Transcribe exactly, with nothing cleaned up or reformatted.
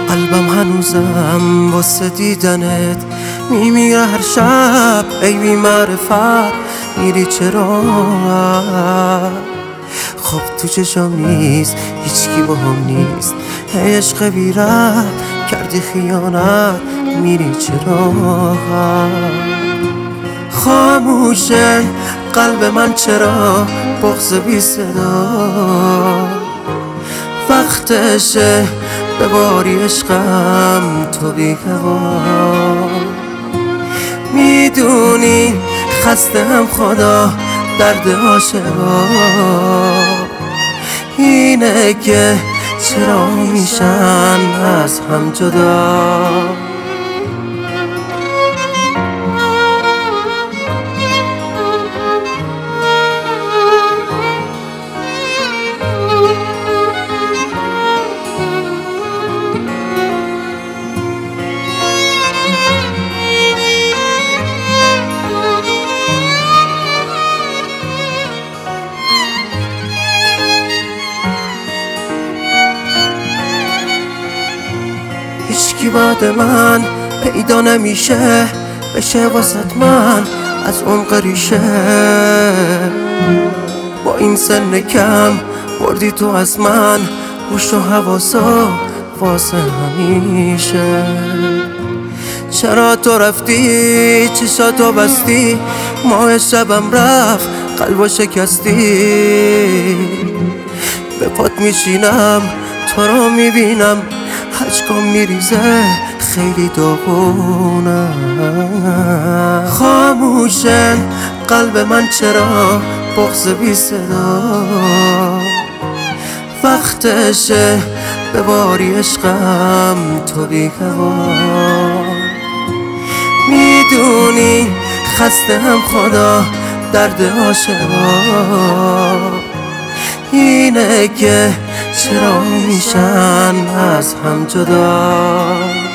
قلبم هنوزم واسه دیدنت میمیره هر شب. ای بی معرفت میری چرا؟ خب تو چشام نیست هیچکی با هم نیست. هی عشق بی ربط کردی خیانت میری چرا؟ خاموشه قلب من چرا بغض بی صدا؟ وقتشه بباری عشقم تو بی هوا. میدونی خسته هم خدا درد عاشقا اینه که چرا میشن از هم جدا. هیچکی بعد من پیدا نمیشه بشه واسط من از عمق ریشه. با این سن کم بردی تو از من هوش و حواسا واسه همیشه. چرا تو رفتی چشاتو بستی ماه شبم رفت قلبو شکستی. به پات میشینم تو رو میبینم اشکام میریزه خیلی داغونم. خاموشه قلب من چرا بغض بی صدا؟ وقتشه بباری عشقم تو بی هوا. میدونی خسته هم خدا درد عاشقا اینه که چرا میشن از هم جدا.